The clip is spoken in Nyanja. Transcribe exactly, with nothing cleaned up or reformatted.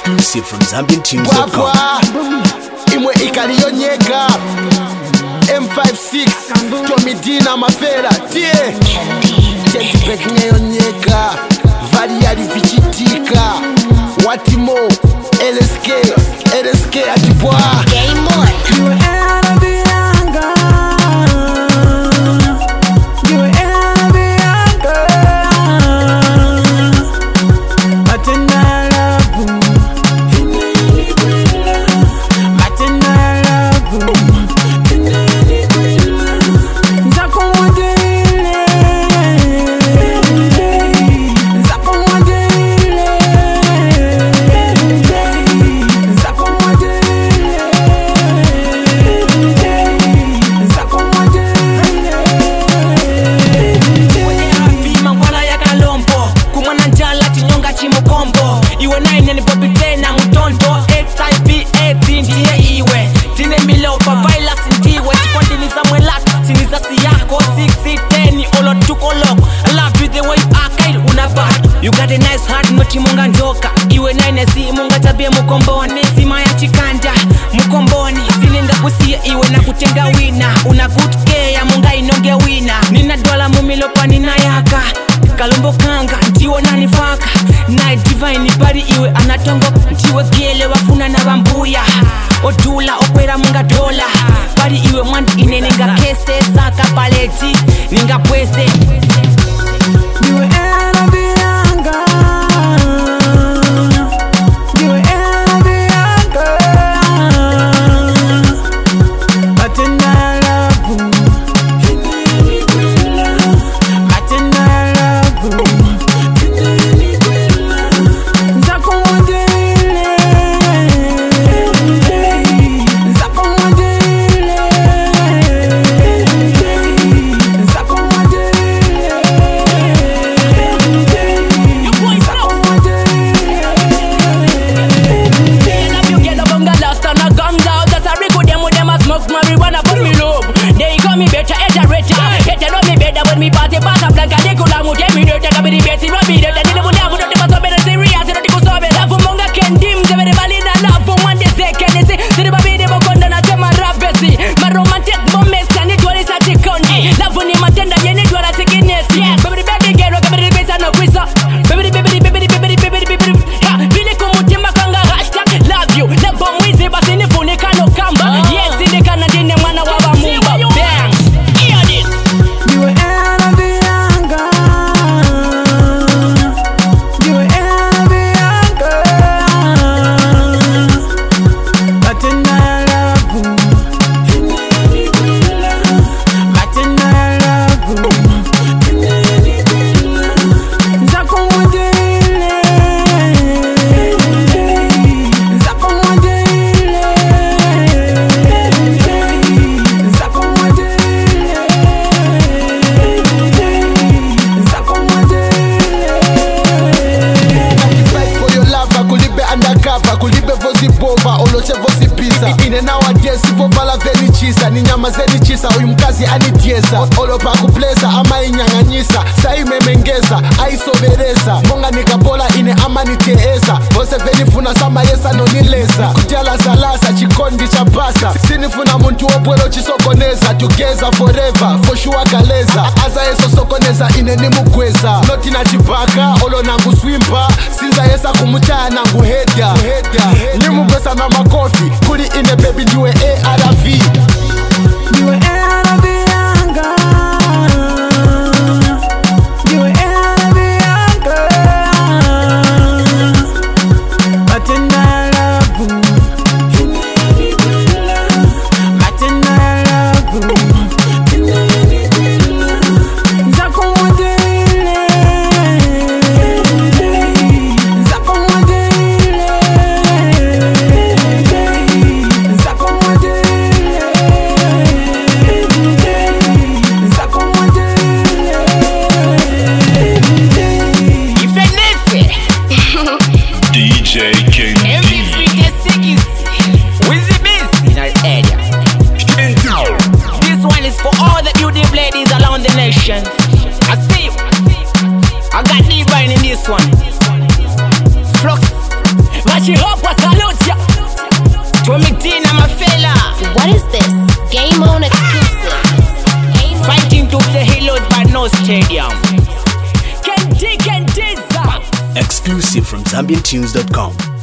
exclusive from Zambian Tunes dot com. Imwe ikaliyo nyega M fifty-six Tommy Dina Mafera tie Tenti pekinyeyo nyega Vari yali vichitika Watimo L S K L S K atibwa Game boy. You got a nice heart, moti munga njoka. Iwe naine si munga tabia mukomboni. Sima ya chikanja, mukomboni. Silinga kusia iwe na kutenga wina. Una good care, munga inonge wina. Nina dola mumilopa nina yaka. Kalumbo kanga, ntiwe nanifaka. Night divine bari iwe anatongo. Ntiwe gele wafuna na bambuya. Odula okwera munga dola. Bari iwe mwandi ine ninga kese. Saka paleti, ninga pwese. Iwe me party pass up like a decula mu dem me dey take a bit beti robi dey dey never never don't ever so better serious don't go so better love monga kendim de be bali na love for one day say can say to the baby dey bokonda na tema ravesi my romantic moments and it was at the condi love ni matenda yeni dwara sickness yes baby baby girl go baby better no quiz baby baby baby baby baby baby ha bile ko mutima kanga hashtag love you love mwizi basi ni funika no kamba yes ni kana dine mwana wa bamumba bang hear this you ine nowadays ivovala veni chisa ni nyama zeni chisa uyu mkazi anidiesa olopa kuplesa ama inyanganyisa saimemengeza aisoveresa monga nikabola ine ama niteesa vose veni funa sama yesa nonilesa kutiala salasa chikondi cha pasa sinifuna muntu opwelo chisokoneza together forever for sure galeza aza yeso sokoneza ine nimugweza noti na chibaka olo nangu swimpa sinza yesa kumuchaya nangu heda nimugweza na makofi kuli ine baby ndiwe A R V ndiwe A R V yanga ndiwe A R V yanga atena love atena love I see you. I got D-Vine in this one. Flux. Mashi hope I salute ya. Tommy D na Mafela. What is this? Game on exclusive. Game Fighting to the hills but no stadium. Kendi Kendi. Exclusive from Zambian Tunes dot com.